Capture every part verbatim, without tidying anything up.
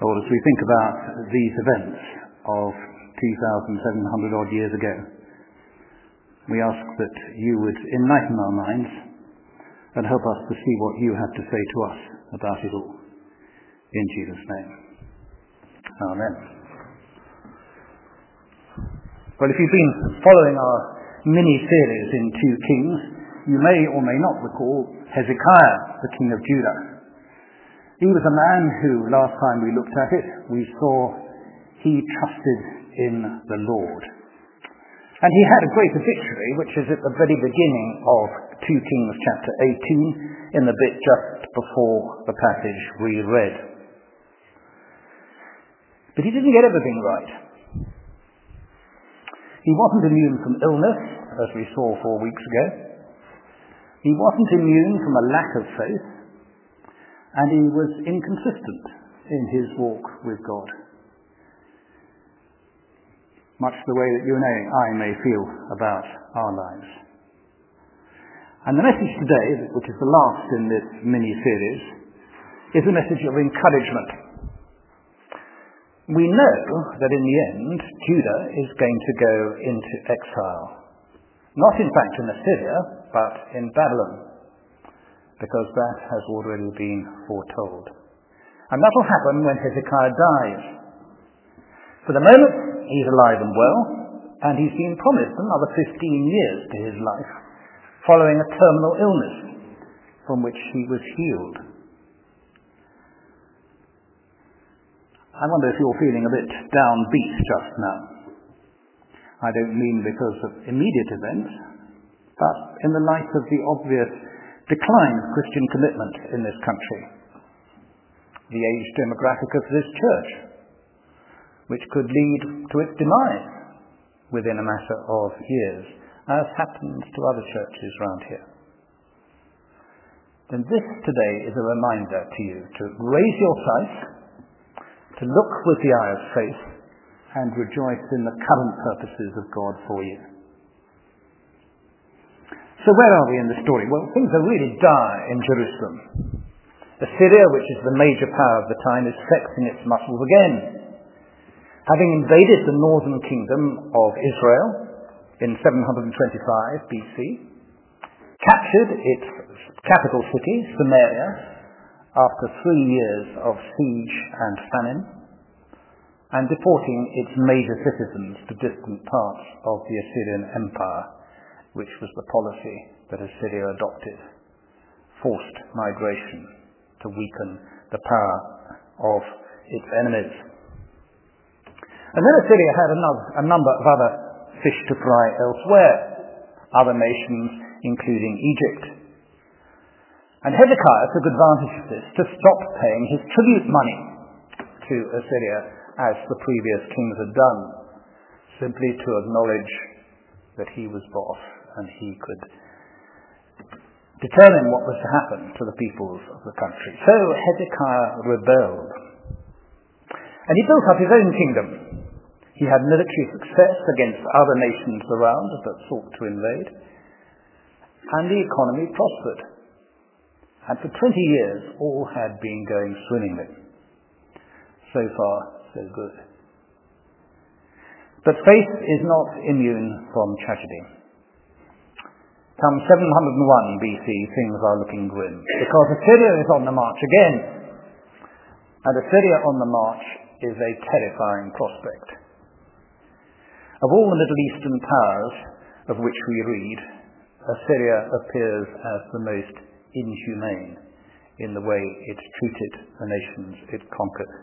Or as we think about these events of two thousand seven hundred odd years ago, we ask that you would enlighten our minds and help us to see what you have to say to us about it all. In Jesus' name. Amen. Well, if you've been following our mini-series in two Kings, you may or may not recall Hezekiah, the king of Judah. He was a man who, last time we looked at it, we saw he trusted in the Lord. And he had a greater victory, which is at the very beginning of two Kings chapter eighteen, in the bit just before the passage we read. But he didn't get everything right. He wasn't immune from illness, as we saw four weeks ago. He wasn't immune from a lack of faith. And he was inconsistent in his walk with God. Much the way that you and I may feel about our lives. And the message today, which is the last in this mini-series, is a message of encouragement. We know that in the end, Judah is going to go into exile. Not in fact in Assyria, but in Babylon, because that has already been foretold. And that will happen when Hezekiah dies. For the moment, he's alive and well, and he's been promised another fifteen years to his life, following a terminal illness from which he was healed. I wonder if you're feeling a bit downbeat just now. I don't mean because of immediate events, but in the light of the obvious decline of Christian commitment in this country, the age demographic of this church, which could lead to its demise within a matter of years, as happens to other churches around here. Then this today is a reminder to you to raise your sight, to look with the eye of faith, and rejoice in the current purposes of God for you. So where are we in the story? Well, things are really dire in Jerusalem. Assyria, which is the major power of the time, is flexing its muscles again. Having invaded the northern kingdom of Israel in seven hundred twenty-five B C, captured its capital city, Samaria, after three years of siege and famine, and deporting its major citizens to distant parts of the Assyrian Empire, which was the policy that Assyria adopted, forced migration to weaken the power of its enemies. And then Assyria had a, no- a number of other fish to fry elsewhere, other nations including Egypt. And Hezekiah took advantage of this to stop paying his tribute money to Assyria as the previous kings had done, simply to acknowledge that he was boss and he could determine what was to happen to the peoples of the country. So Hezekiah rebelled. And he built up his own kingdom. He had military success against other nations around that sought to invade. And the economy prospered. And for twenty years, all had been going swimmingly. So far, so good. But faith is not immune from tragedy. Come seven hundred one B C, things are looking grim, because Assyria is on the march again. And Assyria on the march is a terrifying prospect. Of all the Middle Eastern powers of which we read, Assyria appears as the most inhumane in the way it treated the nations it conquered.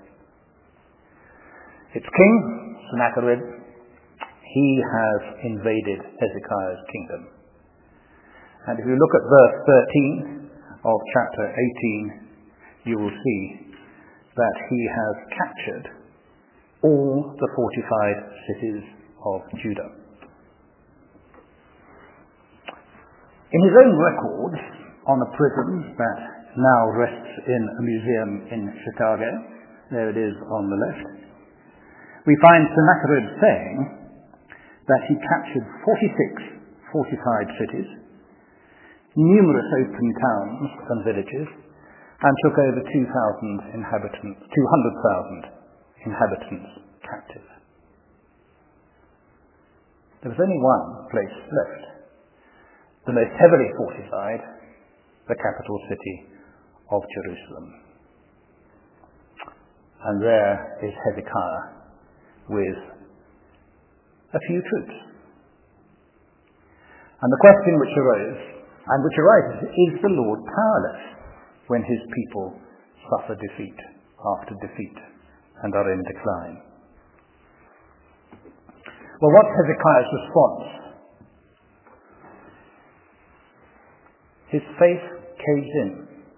Its king, Sennacherib, he has invaded Hezekiah's kingdom. And if you look at verse thirteen of chapter eighteen, you will see that he has captured all the fortified cities of Judah. In his own record on a prison that now rests in a museum in Chicago, there it is on the left, we find Sennacherib saying that he captured forty-six fortified cities, numerous open towns and villages, and took over two thousand inhabitants, two hundred thousand inhabitants captive. There was only one place left, the most heavily fortified, the capital city of Jerusalem. And there is Hezekiah with a few troops. And the question which arose, and which arises, is the Lord powerless when his people suffer defeat after defeat and are in decline? Well, what's Hezekiah's response? His faith caves in.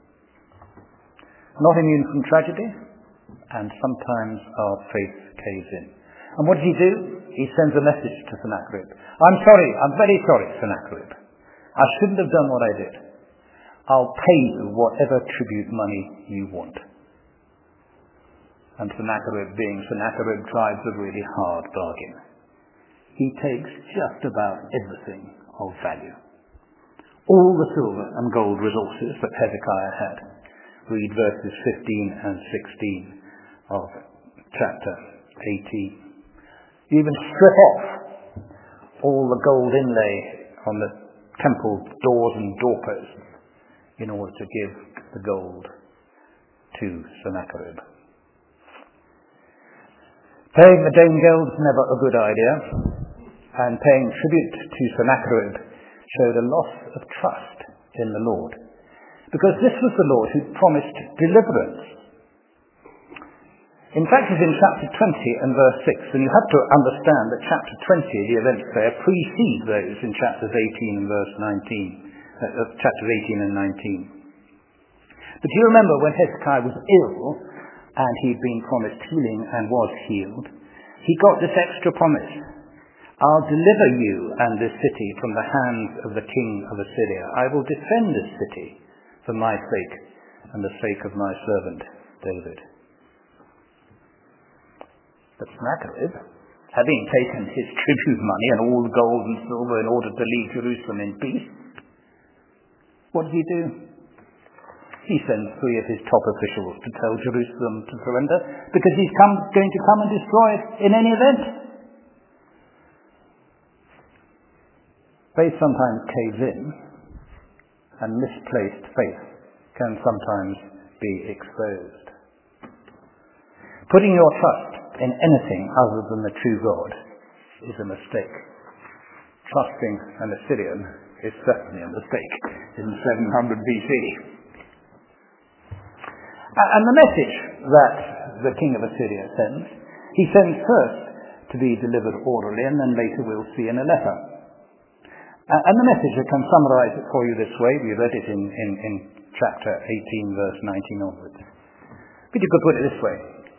Not immune from tragedy, and sometimes our faith caves in. And what does he do? He sends a message to Sennacherib. I'm sorry, I'm very sorry, Sennacherib. I shouldn't have done what I did. I'll pay you whatever tribute money you want. And Sennacherib, being Sennacherib, drives a really hard bargain. He takes just about everything of value. All the silver and gold resources that Hezekiah had. Read verses fifteen and sixteen of chapter eighteen. You even strip off all the gold inlay on the temple doors and doorposts in order to give the gold to Sennacherib. Paying the Dane Guild is never a good idea, and paying tribute to Sennacherib showed a loss of trust in the Lord, because this was the Lord who promised deliverance. In fact, it's in chapter twenty and verse six, and you have to understand that chapter twenty, the events there, precede those in chapters eighteen and verse nineteen, uh, chapters eighteen and nineteen. But do you remember when Hezekiah was ill, and he'd been promised healing and was healed, he got this extra promise: I'll deliver you and this city from the hands of the king of Assyria. I will defend this city for my sake and the sake of my servant David. But Sennacherib, having taken his tribute money and all the gold and silver in order to leave Jerusalem in peace, what did he do? He sends three of his top officials to tell Jerusalem to surrender, because he's come, going to come and destroy it in any event. Faith sometimes caves in, and misplaced faith can sometimes be exposed. Putting your trust in anything other than the true God is a mistake. Trusting an Assyrian is certainly a mistake in seven hundred B C. And the message that the king of Assyria sends, he sends first to be delivered orally, and then later we'll see in a letter. And the message, I can summarize it for you this way. We read it in, in, in chapter eighteen, verse nineteen onwards. But you could put it this way: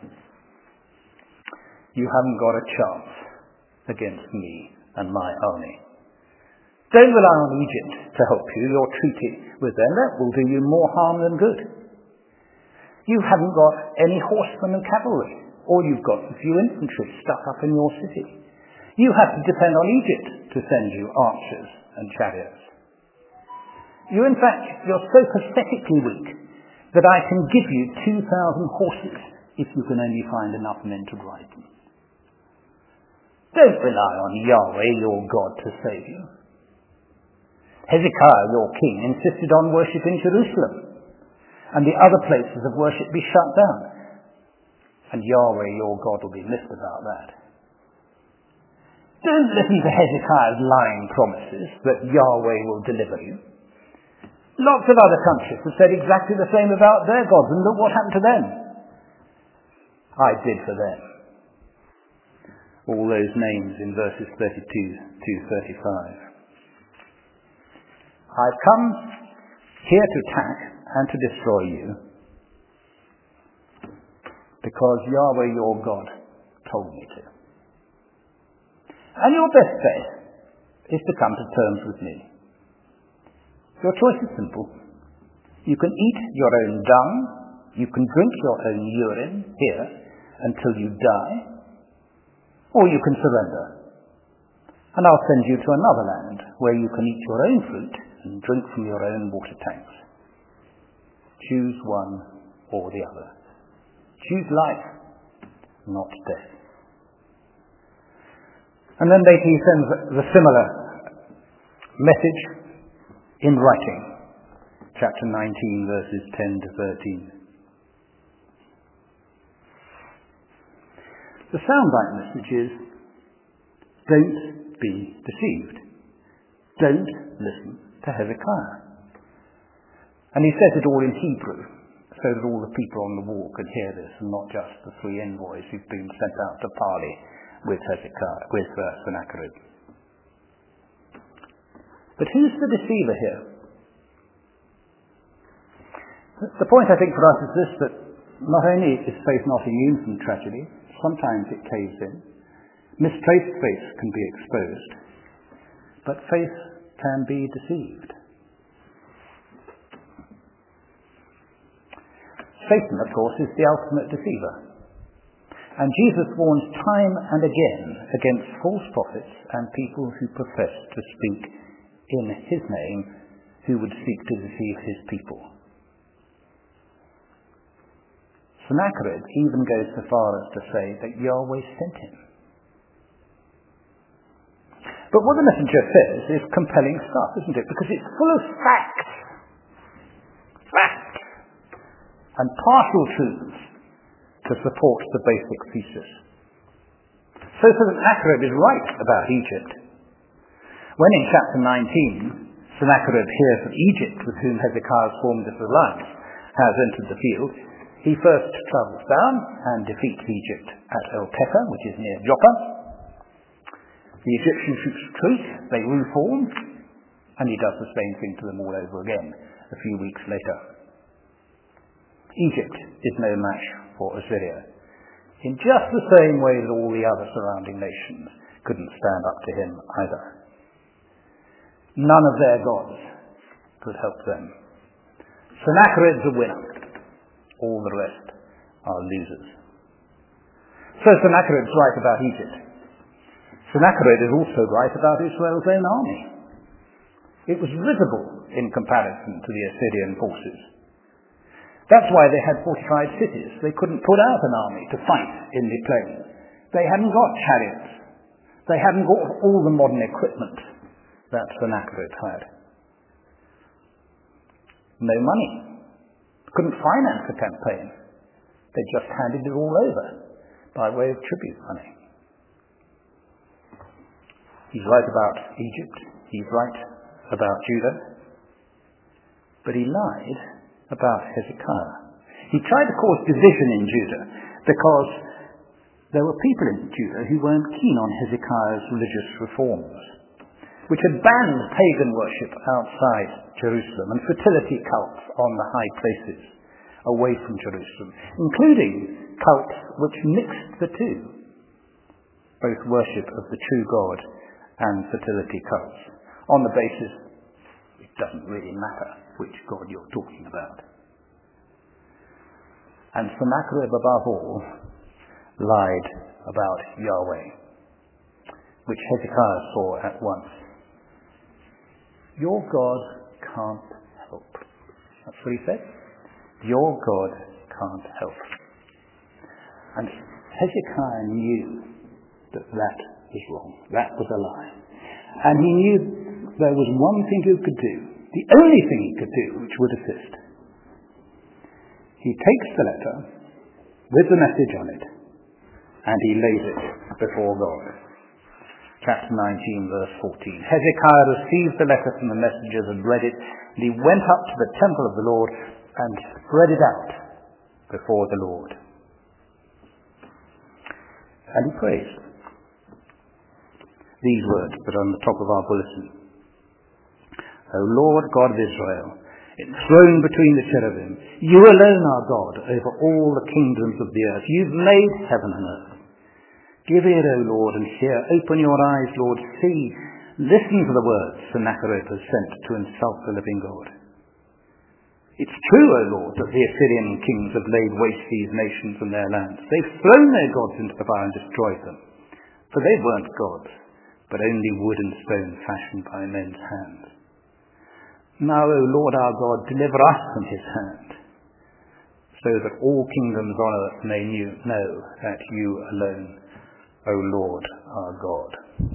you haven't got a chance against me and my army. Don't rely on Egypt to help you. Your treaty with them, that will do you more harm than good. You haven't got any horsemen and cavalry. All you've got is a few infantry stuck up in your city. You have to depend on Egypt to send you archers and chariots. You, in fact, you're so pathetically weak that I can give you two thousand horses if you can only find enough men to ride them. Don't rely on Yahweh, your God, to save you. Hezekiah, your king, insisted on worship in Jerusalem, and the other places of worship be shut down. And Yahweh, your God, will be missed about that. Don't listen to Hezekiah's lying promises that Yahweh will deliver you. Lots of other countries have said exactly the same about their gods, and look what happened to them. I did for them. All those names in verses thirty-two to thirty-five. I've come here to attack and to destroy you because Yahweh your God told me to. And your best bet is to come to terms with me. Your choice is simple. You can eat your own dung, you can drink your own urine here until you die, or you can surrender. And I'll send you to another land where you can eat your own fruit and drink from your own water tanks. Choose one or the other. Choose life, not death. And then later he sends the similar message in writing. Chapter nineteen, verses ten to thirteen. The soundbite message is, don't be deceived. Don't listen to Hezekiah. And he says it all in Hebrew, so that all the people on the wall can hear this, and not just the three envoys who've been sent out to parley with Hezekiah, with uh, Sennacherib. But who's the deceiver here? The point, I think, for us is this, that not only is faith not immune from tragedy, sometimes it caves in. Misplaced faith can be exposed, but faith can be deceived. Satan, of course, is the ultimate deceiver. And Jesus warns time and again against false prophets and people who profess to speak in his name, who would seek to deceive his people. Sennacherib even goes so far as to say that Yahweh sent him. But what the messenger says is compelling stuff, isn't it? Because it's full of facts. Facts. And partial truths to support the basic thesis. So Sennacherib is right about Egypt. When in chapter nineteen, Sennacherib hears that Egypt, with whom Hezekiah has formed this alliance, has entered the field, he first travels down and defeats Egypt at El-Keka, which is near Joppa. The Egyptians shoot retreat, they reform, and he does the same thing to them all over again a few weeks later. Egypt is no match for Assyria, in just the same way that all the other surrounding nations couldn't stand up to him either. None of their gods could help them. Sennacherib's a winner. All the rest are losers. So Sennacherib's right about Egypt. Sennacherib is also right about Israel's own army. It was visible in comparison to the Assyrian forces. That's why they had fortified cities. They couldn't put out an army to fight in the plain. They hadn't got chariots. They hadn't got all the modern equipment that Sennacherib had. No money. Couldn't finance the campaign. They just handed it all over by way of tribute money. He's right about Egypt. He's right about Judah. But he lied about Hezekiah. He tried to cause division in Judah because there were people in Judah who weren't keen on Hezekiah's religious reforms, which had banned pagan worship outside Jerusalem and fertility cults on the high places away from Jerusalem, including cults which mixed the two, both worship of the true God and fertility cults, on the basis it doesn't really matter which God you're talking about. And Sennacherib, above all, lied about Yahweh, which Hezekiah saw at once. Your God can't help. That's what he said. Your God can't help. And Hezekiah knew that that was wrong. That was a lie. And he knew there was one thing he could do, the only thing he could do which would assist. He takes the letter with the message on it and he lays it before God. Chapter nineteen, verse fourteen. Hezekiah received the letter from the messengers and read it, and he went up to the temple of the Lord and spread it out before the Lord. And he prays. These words that are on the top of our bulletin. O Lord God of Israel, enthroned between the cherubim, you alone are God over all the kingdoms of the earth. You've made heaven and earth. Give ear, O Lord, and hear. Open your eyes, Lord. See. Listen to the words Sennacherib has sent to insult the living God. It's true, O Lord, that the Assyrian kings have laid waste these nations and their lands. They've thrown their gods into the fire and destroyed them. For they weren't gods, but only wood and stone fashioned by men's hands. Now, O Lord our God, deliver us from his hand. so that all kingdoms on earth may know that you alone, O Lord, are God.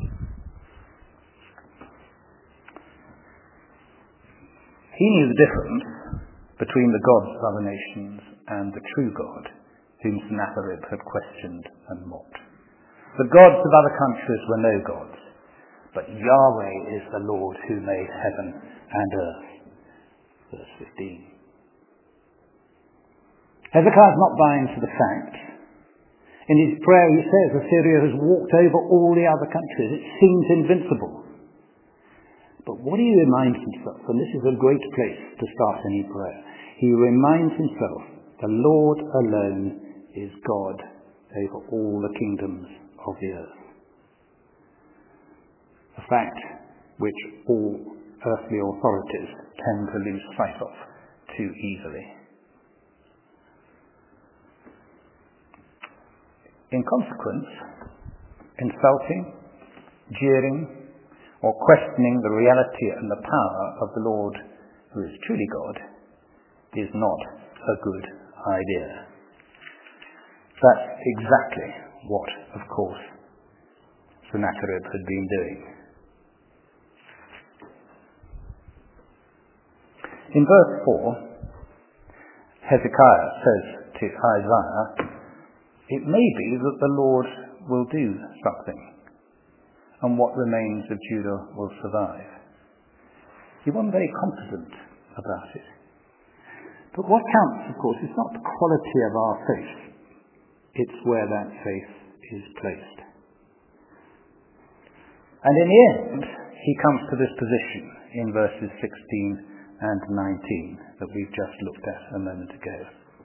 He knew the difference between the gods of other nations and the true God, whom Sennacherib had questioned and mocked. The gods of other countries were no gods, but Yahweh is the Lord who made heaven and earth. Verse fifteen. Hezekiah is not buying to the facts. In his prayer he says Assyria has walked over all the other countries. It seems invincible. But what he reminds himself, and this is a great place to start any prayer, he reminds himself the Lord alone is God over all the kingdoms of the earth. A fact which all earthly authorities tend to lose sight of too easily. In consequence, insulting, jeering, or questioning the reality and the power of the Lord, who is truly God, is not a good idea. That's exactly what, of course, Sennacherib had been doing. In verse four, Hezekiah says to Isaiah, it may be that the Lord will do something, and what remains of Judah will survive. He wasn't very confident about it. But what counts, of course, is not the quality of our faith. It's where that faith is placed. And in the end, he comes to this position in verses sixteen and nineteen that we've just looked at a moment ago.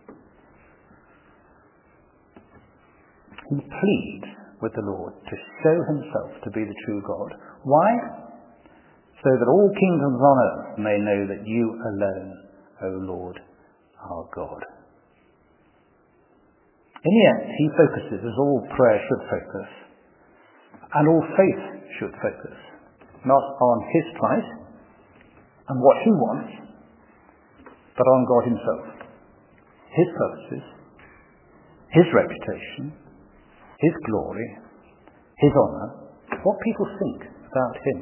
He pleads with the Lord to show himself to be the true God. Why? So that all kingdoms on earth may know that you alone, O Lord, are God. In the end, he focuses, as all prayer should focus, and all faith should focus, not on his plight and what he wants, but on God himself, his purposes, his reputation, his glory, his honour, what people think about him.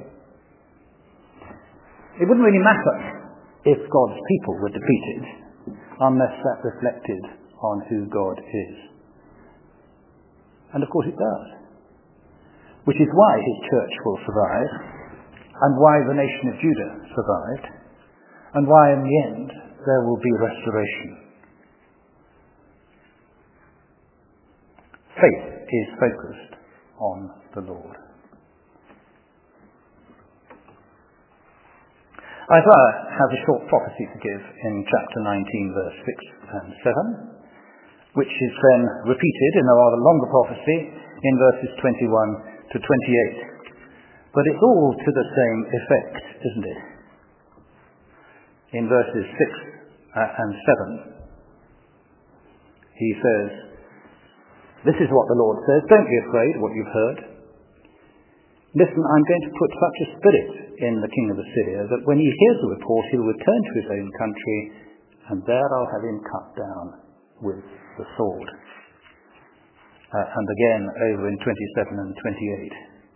It wouldn't really matter if God's people were defeated unless that reflected on who God is. And of course it does. Which is why his church will survive, and why the nation of Judah survived, and why in the end there will be restoration. Faith is focused on the Lord. Isaiah has a short prophecy to give in chapter nineteen, verse six and seven, which is then repeated in a rather longer prophecy in verses twenty-one to twenty-eight. But it's all to the same effect, isn't it? In verses six and seven, he says, this is what the Lord says, don't be afraid what you've heard. Listen, I'm going to put such a spirit in the king of Assyria that when he hears the report, he'll return to his own country, and there I'll have him cut down with the sword. Uh, and again over in twenty-seven and twenty-eight.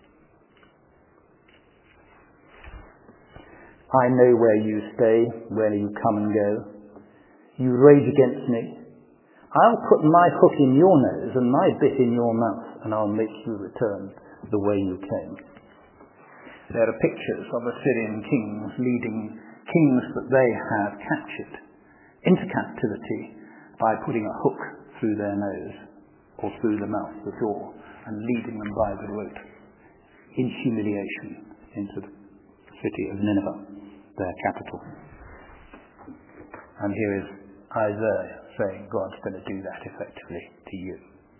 I know where you stay, where you come and go. You rage against me. I'll put my hook in your nose and my bit in your mouth, and I'll make you return the way you came. There are pictures of Assyrian kings leading kings that they have captured into captivity by putting a hook through their nose or through the mouth, the jaw, and leading them by the rope in humiliation into the city of Nineveh, their capital. And here is Isaiah saying God's going to do that effectively to you.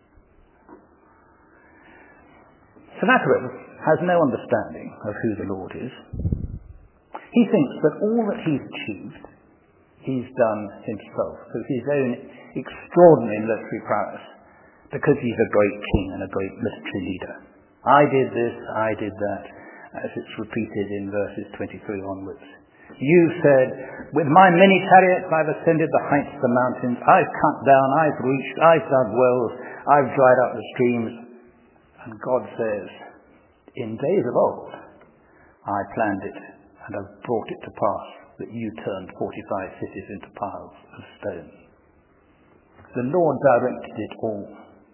Sennacherib has no understanding of who the Lord is. He thinks that all that he's achieved, he's done himself through his own extraordinary military prowess, because he's a great king and a great military leader. I did this, I did that, as it's repeated in verses twenty-three onwards. You said, with my many chariots I've ascended the heights of the mountains. I've cut down, I've reached, I've dug wells, I've dried up the streams. And God says, in days of old, I planned it and have brought it to pass that you turned forty-five cities into piles of stone. The Lord directed it all.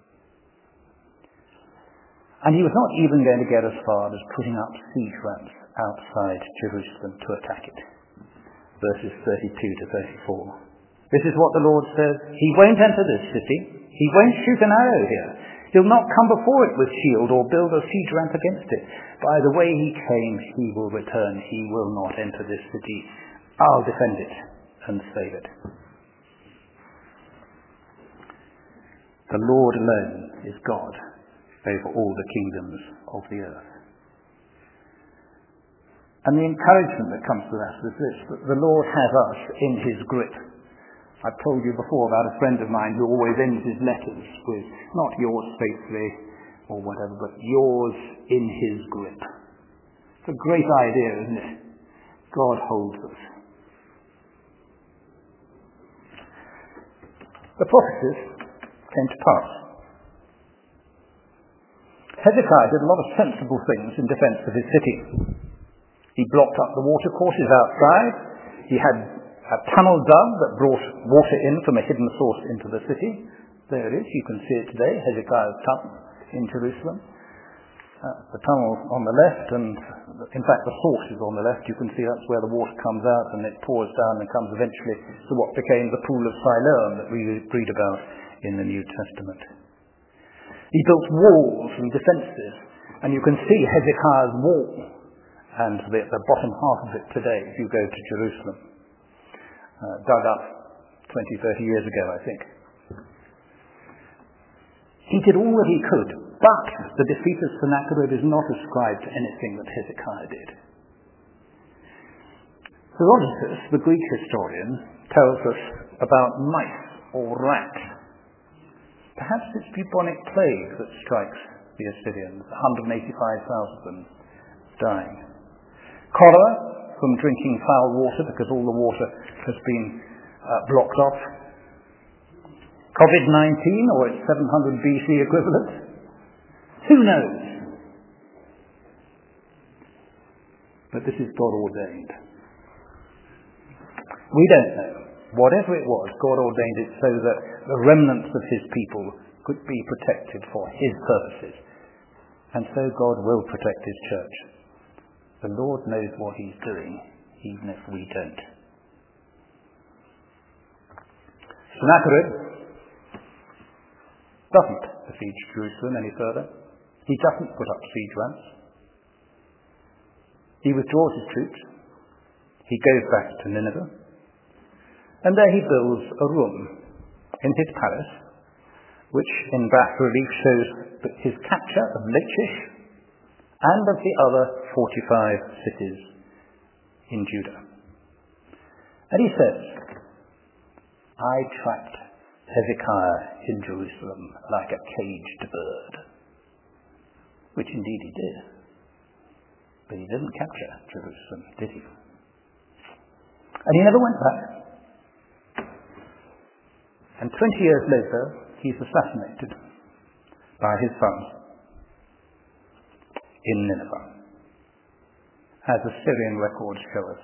And he was not even going to get as far as putting up siege ramps outside Jerusalem to attack it. Verses thirty-two to thirty-four. This is what the Lord says. He won't enter this city. He won't shoot an arrow here. He'll not come before it with shield or build a siege ramp against it. By the way he came, he will return. He will not enter this city. I'll defend it and save it. The Lord alone is God over all the kingdoms of the earth. And the encouragement that comes to that is this, that the Lord has us in his grip. I've told you before about a friend of mine who always ends his letters with, not yours faithfully or whatever, but yours in his grip. It's a great idea, isn't it? God holds us. The prophecies came to pass. Hezekiah did a lot of sensible things in defense of his city. He blocked up the watercourses outside. He had a tunnel dug that brought water in from a hidden source into the city. There it is. You can see it today, Hezekiah's tunnel in Jerusalem. Uh, the tunnel on the left, and in fact the source is on the left. You can see that's where the water comes out, and it pours down and comes eventually to what became the pool of Siloam that we read about in the New Testament. He built walls and defences, and you can see Hezekiah's wall and the, the bottom half of it today if you go to Jerusalem. Uh, dug up twenty, thirty years ago, I think. He did all that he could, but the defeat of Sennacherib is not ascribed to anything that Hezekiah did. Herodotus, the Greek historian, tells us about mice or rats. Perhaps it's bubonic plague that strikes the Assyrians, one hundred eighty-five thousand of them dying. Cholera from drinking foul water because all the water has been uh, blocked off. covid nineteen or its seven hundred B C equivalent. Who knows? But this is God ordained. We don't know. Whatever it was, God ordained it so that the remnants of his people could be protected for his purposes. And so God will protect his church. The Lord knows what he's doing, even if we don't. Sennacherib doesn't besiege Jerusalem any further. He doesn't put up siege ramps. He withdraws his troops. He goes back to Nineveh. And there he builds a room in his palace, which in bas-relief shows his capture of Lachish and of the other forty-five cities in Judah. And he says, I trapped Hezekiah in Jerusalem like a caged bird. Which indeed he did. But he didn't capture Jerusalem, did he? And he never went back. And twenty years later, he's assassinated by his son in Nineveh, as Assyrian records show us.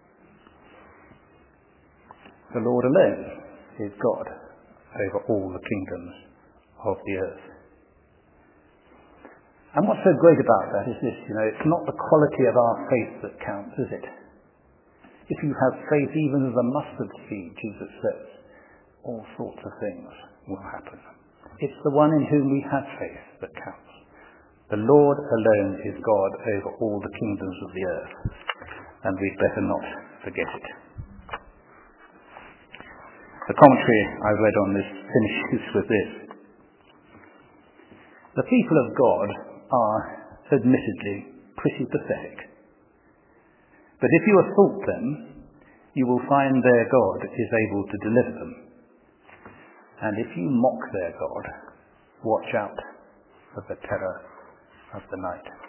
The Lord alone is God over all the kingdoms of the earth. And what's so great about that is this, you know, it's not the quality of our faith that counts, is it? If you have faith even as a mustard seed, Jesus says, all sorts of things will happen. It's the one in whom we have faith that counts. The Lord alone is God over all the kingdoms of the earth, and we'd better not forget it. The commentary I read on this finishes with this. The people of God are admittedly pretty pathetic. But if you assault them, you will find their God is able to deliver them. And if you mock their God, watch out for the terror of the night.